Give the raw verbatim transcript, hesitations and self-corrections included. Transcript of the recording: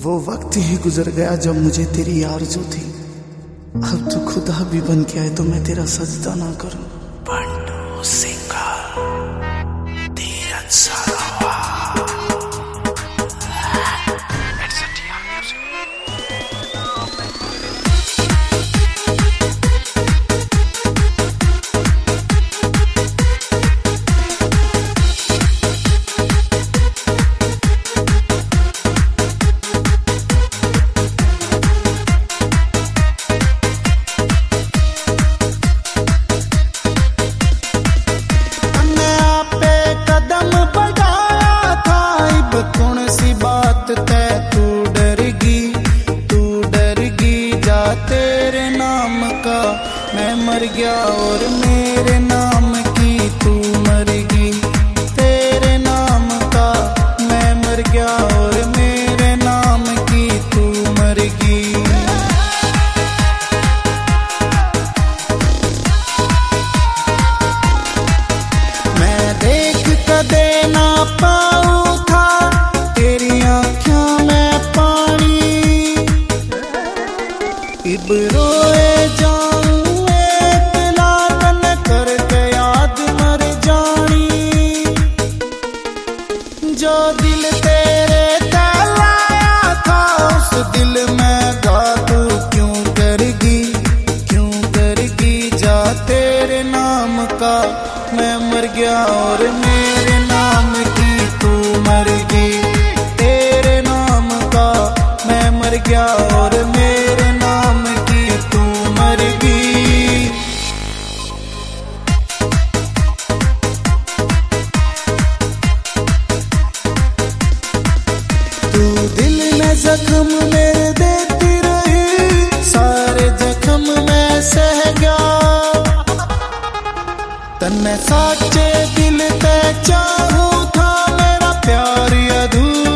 वो वक्त ही गुजर गया जब मुझे तेरी आरज़ू थी। अब तू खुदा भी बन के आए तो मैं तेरा सजदा ना करूं। बंटू सिंघल, धीरज सारावा। तू डरगी तू डरगी जा तेरे नाम का मैं मर गया और मेरे नाम की तू मरगी। तेरे नाम का मैं मर गया और मेरे नाम की तू मरगी। मैं देख कदे ना पाऊं था तेरी आँखों में पानी। इब रोए जाऊं एक लालन करके याद मर जानी। जो दिल तेरे तलाया था उस दिल में गा तू क्यों करगी क्यों करगी जा तेरे नाम का मैं मर गया और मेरे नाम की तू मरगी। तेरे नाम का मैं मर गया और मेरे नाम की तू मरगी। तू दिल में जख्म मेरे देती रही सारे जख्म मैं सह गया। तन्ने साचे दिल ते चाहूं था मेरा प्यार अधूरा।